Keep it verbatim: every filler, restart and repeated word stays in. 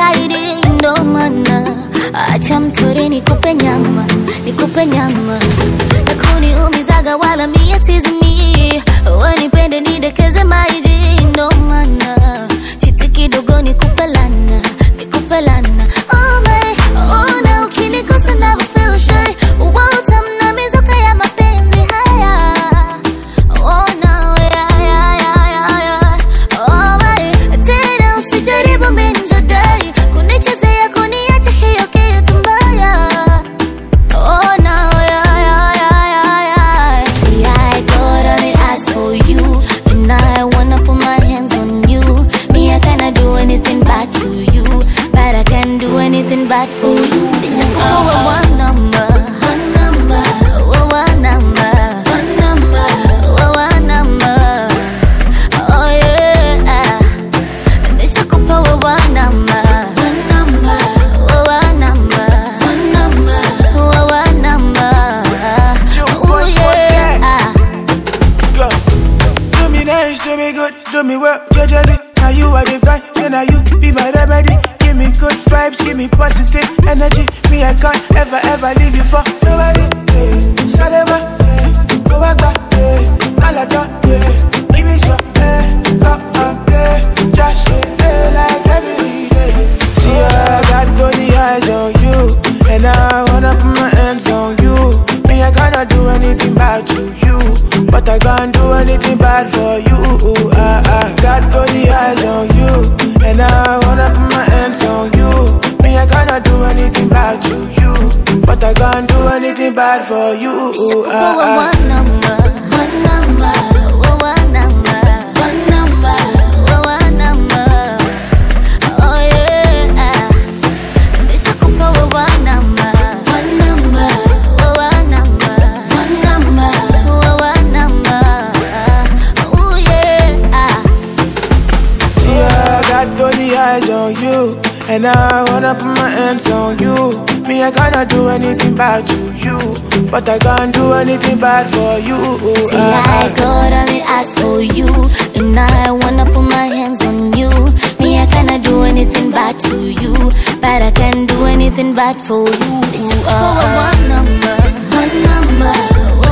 zaidi ndo maana acha mtori nikupe nyama, nikupe nyama. Nakuniumizaga wala mie sizimi, wanipende nidekeze maji ndo maana chiti kidogo nikupe lana, nikupe lana. Oh my, oh na ukinikosa never feel shy. Utamna mizuka ya mapenzi haya. Oh no, yeah, yeah, yeah, yeah, yeah. Oh my, tena usijaribu minjadai kunichezea kuniacha hiyo kitu mbaya. Oh no, yeah, yeah, yeah, yeah, yeah. See, I got only ask for you, and I wanna put my hands on you. Me, I cannot do anything bad to you, but I can do anything bad for you. It's a oh, one number, one number, oh, one number, one number, oh, one number. Oh yeah, it's a couple of one number, one number, oh, one number, one number, oh, one number. Oh yeah. Go. Do me nice, do me good, do me well, judgely. Now you are the vibe, then now you be my remedy. Give me good vibes, give me positive energy. Me, I can't ever, ever leave you for nobody. Yeah. Salema, yeah. Go back, back, yeah. Alada, yeah. Give me some, yeah. Go and play, just yeah, like every day. See, I got only eyes on you, and I wanna put my hands on you. Me, I cannot do anything bad to you, but I can't do anything bad for you. I, I got only eyes on you, and I wanna put my hands on you. Me, I cannot do anything bad to you, but I can't do anything bad for you. It's a couple I, of I, one number, one number, oh, one number, one number, oh, one number. Oh yeah, it's a couple of one number, one number, oh, one number, one number, oh, one number. Oh yeah. see, I got only eyes on you, and I wanna put my hands on you. Me, I cannot do anything bad to you, but I can't do anything bad for you. See, I got only ask for you, and I wanna put my hands on you. Me, I cannot do anything bad to you, but I can do anything bad for you. It's a one number, one number.